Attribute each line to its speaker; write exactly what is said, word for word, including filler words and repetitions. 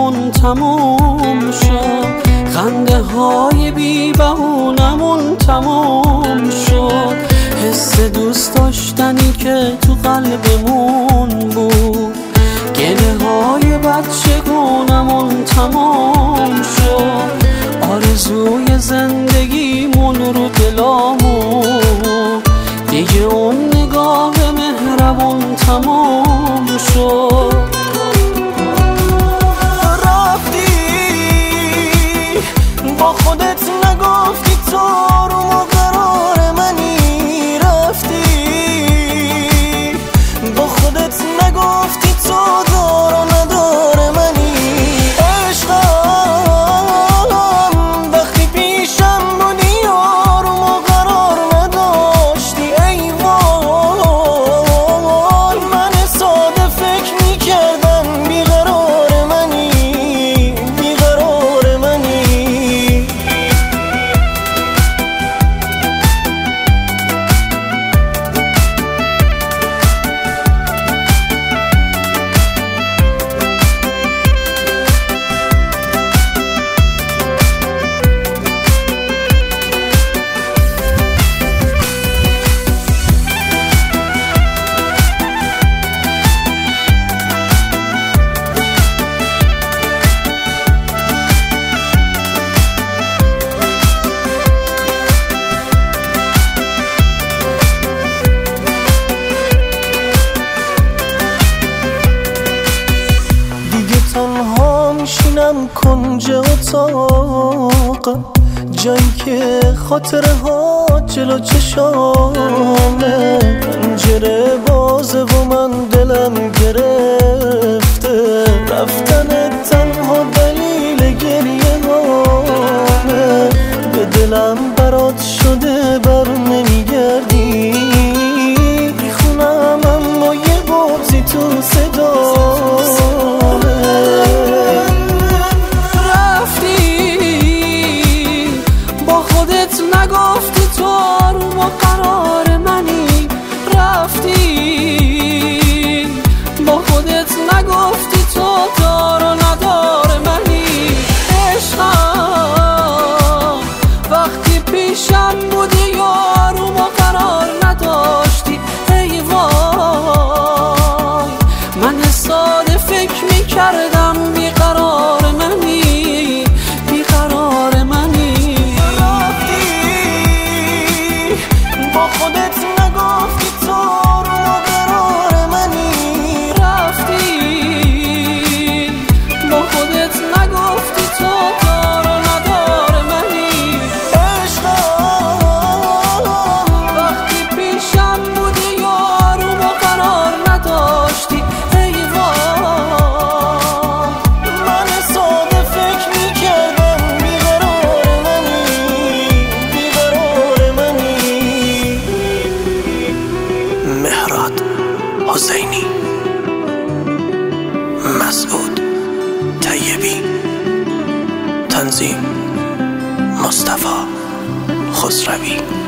Speaker 1: عشقمون تموم شد، خنده های بی بهونمون تموم شد، حس دوست داشتنی که تو قلبمون بود، گله های بچگونمون تموم شد، آرزوی زندگیمون رو دلامون، دیگه اون نگاه مهربون تموم شد. با خودت نگفتی تو رو مقرار منی، رفتی با خودت نگفتی تو دار و ندار منی، عشقم وقتی پیشم بودی یار و مقرار نداشتی، ای وای من ساده فکر میکردم بیقرار منی، بیقرار منی. تنها میشینم کنج اتاق، جایی که خاطره ها جلو چشامه، پنجره بازه و من دلم گرفته، رفتن تنها دلیل گریه هامه، به دلم برات شده بر نمیگردی، میخونم اما یه بغضی تو صدا، نگفتی تو رو مقرار منی، رفتی با خودت نگفتی تو دار و ندار منی، عشقم وقتی پیشم بودی یار رو مقرار نداشتی، ای وای من ساده فکر میکردم بیقرار منی، بیقرار منی. با خودت نگفتی تو رو مقرار منی، رفتی با خودت نگفتی تو دار و ندار منی، عشقم وقتی پیشم بودی یار رو مقرار نداشتی، ای وای من ساده فکر میکردم بیقرار منی، بیقرار منی. مهراد حسینی، مسعود طیبی، تنظیم مصطفی خسروی.